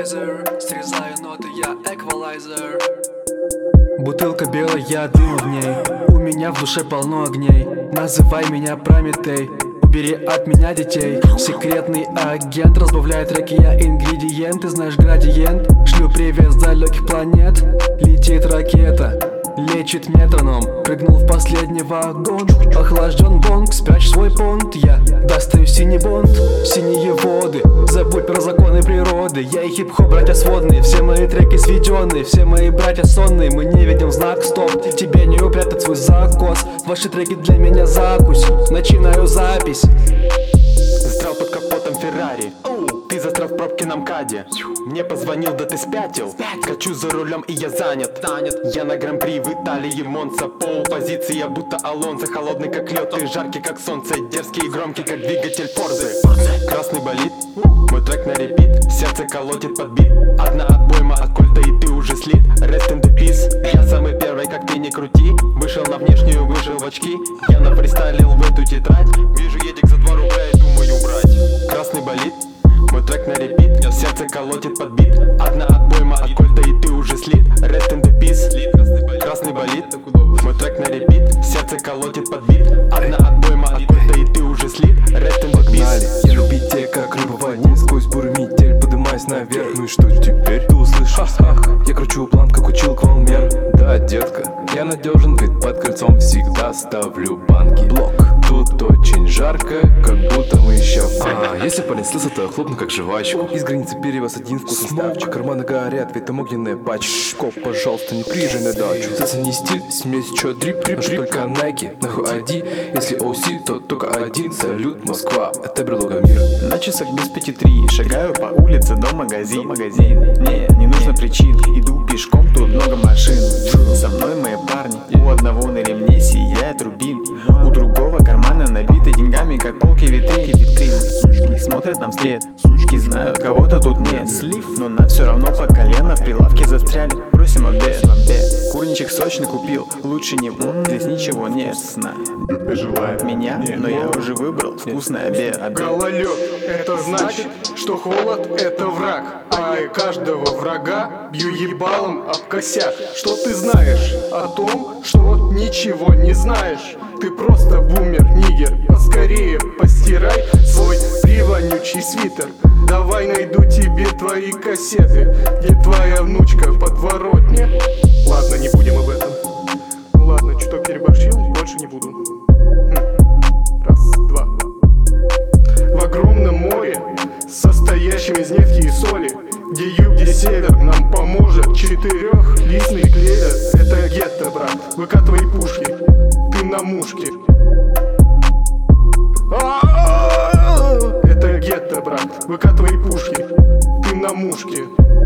синтезайзер, срезаю ноты, я эквалайзер. Бутылка белая, я дым в ней. У меня в душе полно огней. Называй меня Прометей. Убери от меня детей. Секретный агент разбавляет треки, я ингредиент. Ты знаешь градиент. Шлю привет с далеких планет. Летит ракета, лечит метроном. Прыгнул в последний вагон. Охлажден бонг, спрячь свой понт. Я достаю синий бонд, синие воды. Забудь про законы природы. Я и хип-хоп, братья сводные. Все мои треки сведенные, все мои братья сонные. Мы не видим знак стоп, тебе не упрятать свой закос. Ваши треки для меня закусь, начинаю запись. Застрял под капотом Феррари, ты застрял в пробке на МКАДе. Мне позвонил, да ты спятил. Качу за рулем и я занят. Я на гран-при в Италии, Монца. Пол позиции, я будто Алонсо. Холодный как лед, ты жаркий как солнце. Дерзкий и громкий как двигатель Форзы. Красный болит, мой трек на репит. Сердце колотит под бит. Одна отбойма от кольта и ты уже слит. Rest in the peace. Я самый первый, как ты не крути. Вышел на внешнюю, вышел в очки. Я нафристайлил в эту тетрадь. Вижу едик за 2 рубля и думаю брать. Красный болит, мой трек на репит. Сердце колотит под бит. Одна отбойма от кольта и ты уже слит. Rest in the peace. Красный болит, мой трек на репит. Сердце колотит под бит. Одна отбойма от кольта и ты уже слит. Rest in the peace. Я любить те, как рыба в воде. Сквозь бурю метель, подымаясь наверх. Ну и что теперь? Ты услышишь? Я кручу план, как учил Квалмер. Да, детка, я надежен, ведь под кольцом всегда ставлю банки. Блок. Тут очень жарко, как будто мы еще если палец слился, то хлопну как жвачку. Из границы перевоз один вкусный ставчик. Карманы горят, ведь там огненная пачка. Шкоп, пожалуйста, не приезжай на дачу. Зацени стиль, смесь, чё дрип, только Nike. Нахуй ID, если OC, то только один. Салют, Москва, это берлога мир. На часах без 5:03, шагаю по улице до магазина. Не нужно причин, иду пешком, тут много машин. Со мной мои парни, у одного на ремне сияет рубин. У другого карманы набиты деньгами, как полки витрин. Сучки смотрят нам вслед, сучки знают, кого-то тут нет. Слив, но нам все равно по колено в прилавке застряли. Бросим обед, курничек сочный купил, лучше него, здесь ничего нет. Сна желает меня, но я уже выбрал вкусный обед. Гололед — это значит, что холод — это враг. А я каждого врага бью ебалом об косяк. Что ты знаешь о том, что ничего не знаешь? Ты просто бумер, нигер. Поскорее постирай свой привонючий свитер. Давай найду тебе твои кассеты, где твоя внучка в подворотне. Ладно, не будем об этом. Ну ладно, чуток переборщил, больше не буду. Раз, два. В огромном море, состоящем из нефти и соли, где юг, где север, нам поможет 4-листный клевер. Это гетто, брат, выкатывай пушки, ты на мушке. Это гетто, брат, выкатывай пушки, ты на мушке.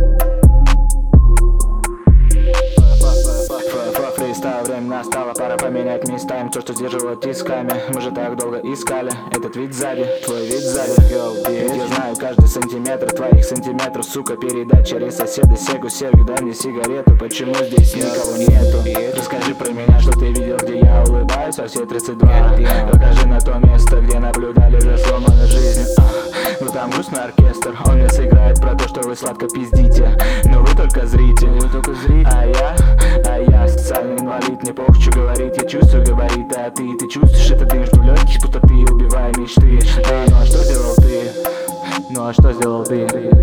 Фристайл, время настало, пора поменять местами то, что сдерживало тисками. Мы же так долго искали этот вид сзади, твой вид сзади. Ведь я знаю каждый сантиметр твоих сантиметров, сука, передай через соседа. Сегу, дай мне сигарету, почему здесь никого нету? Расскажи про меня, что ты видел, где я улыбаюсь во все 32. Покажи на то место, где наблюдали за сломанной жизнью. Ну там грустный оркестр, он мне сыграет про то, что вы сладко пиздите. Но вы только зрите, а я социальный инвалид. Мне похуй, что говорить, я чувствую габариты. А ты чувствуешь это дым, что в легких пустоты, убивая мечты. Ну а что сделал ты?